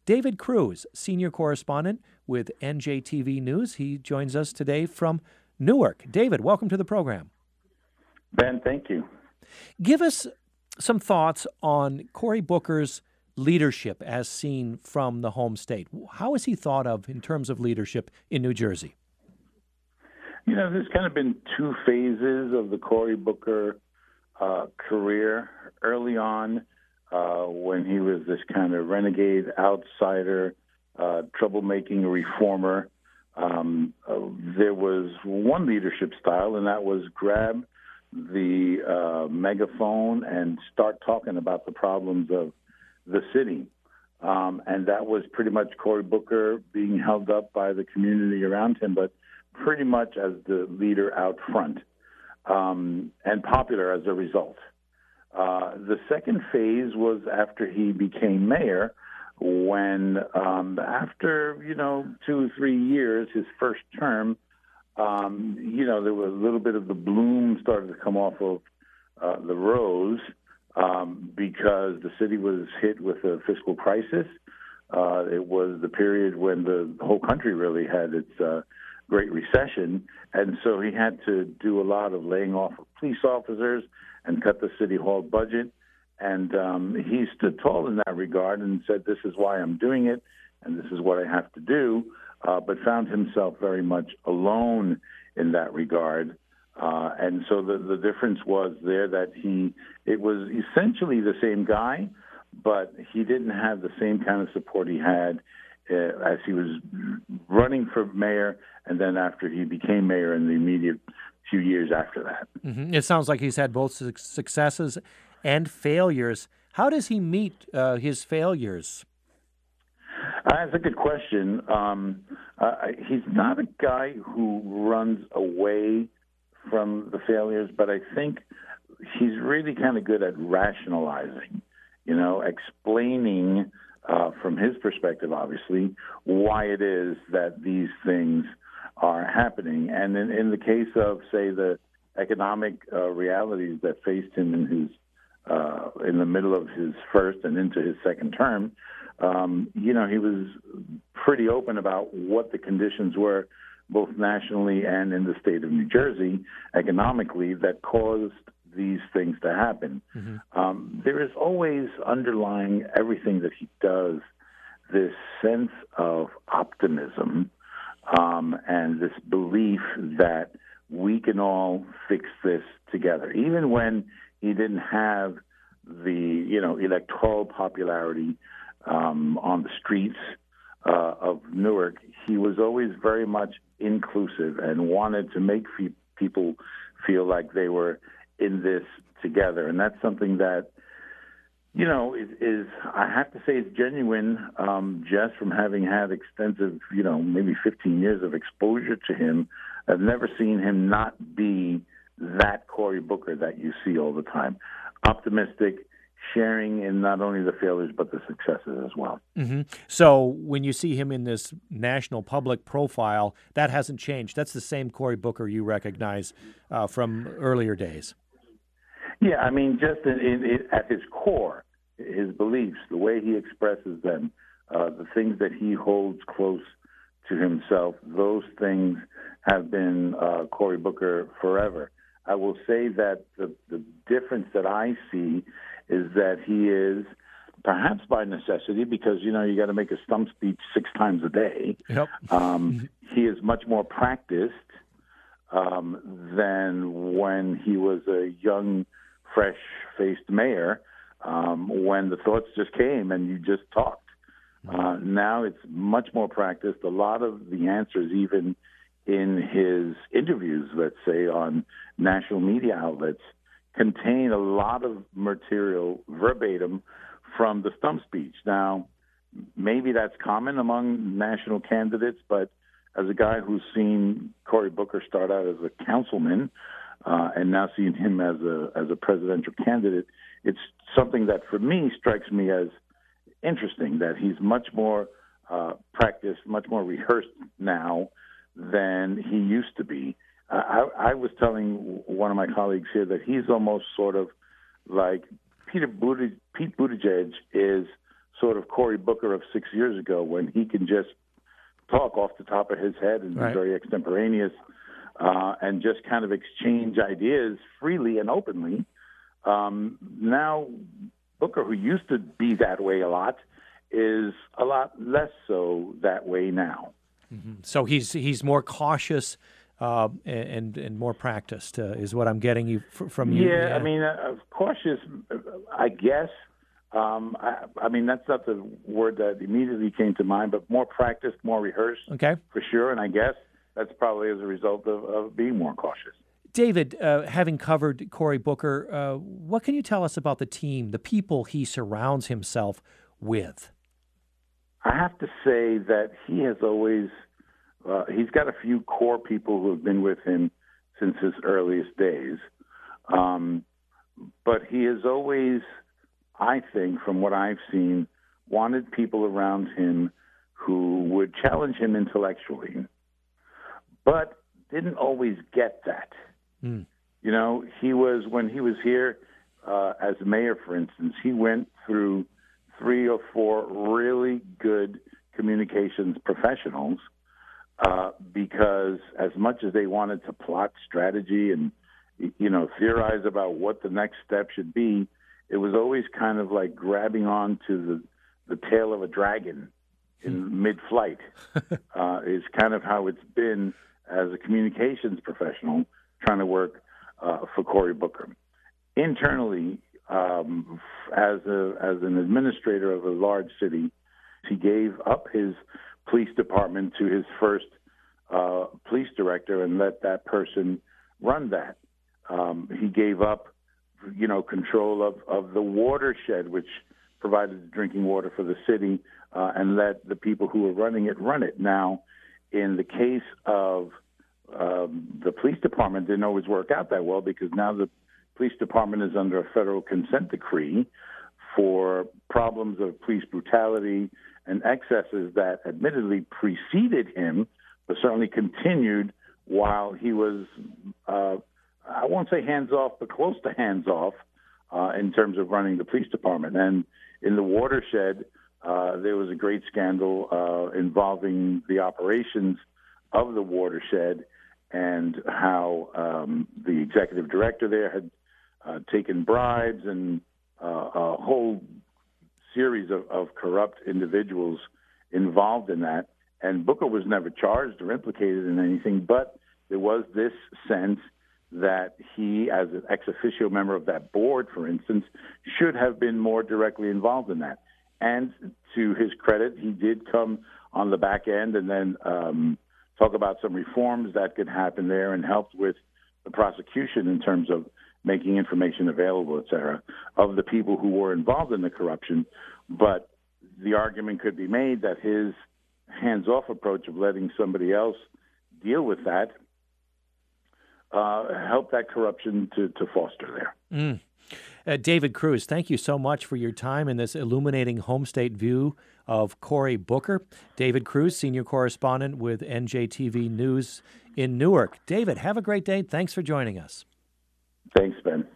David Cruz, senior correspondent with NJTV News. He joins us today from Newark. David, welcome to the program. Ben, thank you. Give us some thoughts on Cory Booker's leadership as seen from the home state. How is he thought of in terms of leadership in New Jersey? There's kind of been two phases of the Cory Booker career. Early on, when he was this kind of renegade outsider, troublemaking reformer, there was one leadership style, and that was grab the megaphone and start talking about the problems of the city. And that was pretty much Cory Booker being held up by the community around him, but pretty much as the leader out front, and popular as a result. The second phase was after he became mayor, when after, 2 or 3 years, his first term, there was a little bit of the bloom started to come off of the rose because the city was hit with a fiscal crisis. It was the period when the whole country really had its Great Recession, and so he had to do a lot of laying off of police officers and cut the city hall budget. And he stood tall in that regard and said, this is why I'm doing it, and this is what I have to do, but found himself very much alone in that regard. And so the difference was there that it was essentially the same guy, but he didn't have the same kind of support he had as he was running for mayor, and then after he became mayor in the immediate few years after that. Mm-hmm. It sounds like he's had both successes and failures. How does he meet his failures? That's a good question. He's not a guy who runs away from the failures, but I think he's really kind of good at rationalizing, explaining from his perspective, obviously, why it is that these things are happening. And in the case of, say, the economic realities that faced him in the middle of his first and into his second term, he was pretty open about what the conditions were, both nationally and in the state of New Jersey, economically, that caused these things to happen. Mm-hmm. There is always underlying everything that he does this sense of optimism and this belief that we can all fix this together. Even when he didn't have the electoral popularity on the streets of Newark, he was always very much inclusive and wanted to make people feel like they were in this together. And that's something that, is I have to say, is genuine just from having had extensive, maybe 15 years of exposure to him. I've never seen him not be that Cory Booker that you see all the time. Optimistic, sharing in not only the failures but the successes as well. Mm-hmm. So when you see him in this national public profile, that hasn't changed. That's the same Cory Booker you recognize from earlier days. Yeah, I mean, just at his core, his beliefs, the way he expresses them, the things that he holds close to himself, those things have been Cory Booker forever. I will say that the difference that I see is that he is, perhaps by necessity, because, you got to make a stump speech 6 times a day. Yep. He is much more practiced than when he was a young, fresh-faced mayor, when the thoughts just came and you just talked. Now it's much more practiced. A lot of the answers, even in his interviews, let's say, on national media outlets, contain a lot of material verbatim from the stump speech. Now, maybe that's common among national candidates, but as a guy who's seen Cory Booker start out as a councilman and now seeing him as a presidential candidate, it's something that for me strikes me as interesting, that he's much more practiced, much more rehearsed now than he used to be. I was telling one of my colleagues here that he's almost sort of like Pete Buttigieg is sort of Cory Booker of 6 years ago, when he can just talk off the top of his head and be very extemporaneous and just kind of exchange ideas freely and openly. Now, Booker, who used to be that way a lot, is a lot less so that way now. Mm-hmm. So he's more cautious and more practiced, is what I'm getting from you. Yeah, I mean, cautious, I guess. I mean, that's not the word that immediately came to mind, but more practiced, more rehearsed, for sure. And I guess that's probably as a result of being more cautious. David, having covered Cory Booker, what can you tell us about the team, the people he surrounds himself with? I have to say that he has always, he's got a few core people who have been with him since his earliest days. But he has always, I think, from what I've seen, wanted people around him who would challenge him intellectually, but didn't always get that. You know, when he was here as mayor, for instance, he went through 3 or 4 really good communications professionals because as much as they wanted to plot strategy and, theorize about what the next step should be, it was always kind of like grabbing on to the tail of a dragon in mid-flight is kind of how it's been as a communications professional trying to work for Cory Booker. Internally, as an administrator of a large city, he gave up his police department to his first police director and let that person run that. He gave up, control of the watershed, which provided drinking water for the city, and let the people who were running it run it. Now, in the case of the police department, didn't always work out that well because now the police department is under a federal consent decree for problems of police brutality and excesses that admittedly preceded him, but certainly continued while he was, I won't say hands off, but close to hands off in terms of running the police department. And in the watershed, there was a great scandal involving the operations of the watershed and how the executive director there had taken bribes and a whole series of corrupt individuals involved in that. And Booker was never charged or implicated in anything, but there was this sense that he, as an ex officio member of that board, for instance, should have been more directly involved in that. And to his credit, he did come on the back end and then talk about some reforms that could happen there and helped with the prosecution in terms of making information available, et cetera, of the people who were involved in the corruption. But the argument could be made that his hands-off approach of letting somebody else deal with that helped that corruption to foster there. David Cruz, thank you so much for your time in this illuminating home state view of Cory Booker. David Cruz, senior correspondent with NJTV News in Newark. David, have a great day. Thanks for joining us. Thanks, Ben.